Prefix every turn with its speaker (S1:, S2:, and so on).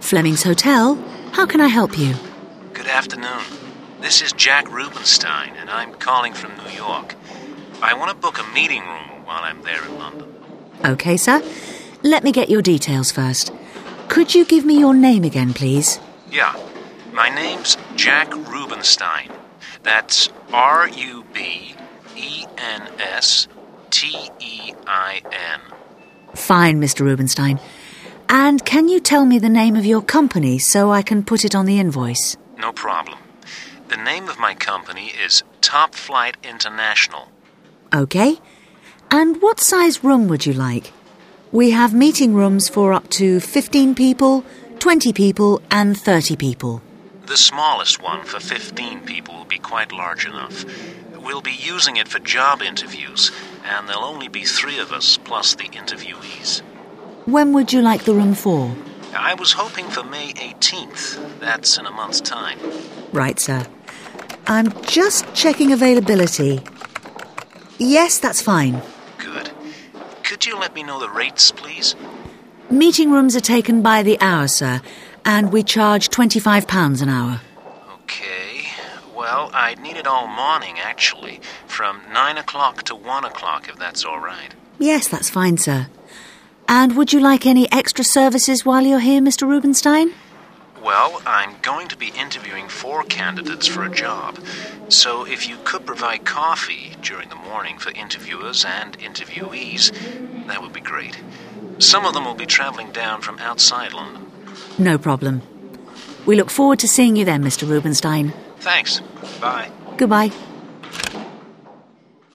S1: Fleming's Hotel. How can I help you?
S2: Good afternoon. This is Jack Rubenstein, and I'm calling from New York. I want to book a meeting room while I'm there in London.
S1: OK, sir. Let me get your details first. Could you give me your name again, please?
S2: Yeah. My name's Jack Rubenstein. That's Rubenstein.
S1: Fine, Mr. Rubenstein. And can you tell me the name of your company so I can put it on the invoice?
S2: No problem. The name of my company is Top Flight International.
S1: OK. And what size room would you like? We have meeting rooms for up to 15 people, 20 people and 30 people.
S2: The smallest one for 15 people will be quite large enough. We'll be using it for job interviews, and there'll only be 3 of us plus the interviewees.
S1: When would you like the room for?
S2: I was hoping for May 18th. That's in a month's time.
S1: Right, sir. I'm just checking availability. Yes, that's fine.
S2: Good. Could you let me know the rates, please?
S1: Meeting rooms are taken by the hour, sir, and we charge £25 an hour.
S2: Okay. Well, I'd need it all morning, actually, from 9 o'clock to 1 o'clock, if that's all right.
S1: Yes, that's fine, sir. And would you like any extra services while you're here, Mr. Rubenstein?
S2: Well, I'm going to be interviewing 4 candidates for a job. So if you could provide coffee during the morning for interviewers and interviewees, that would be great. Some of them will be traveling down from outside London.
S1: No problem. We look forward to seeing you then, Mr. Rubenstein.
S2: Thanks. Bye.
S1: Goodbye.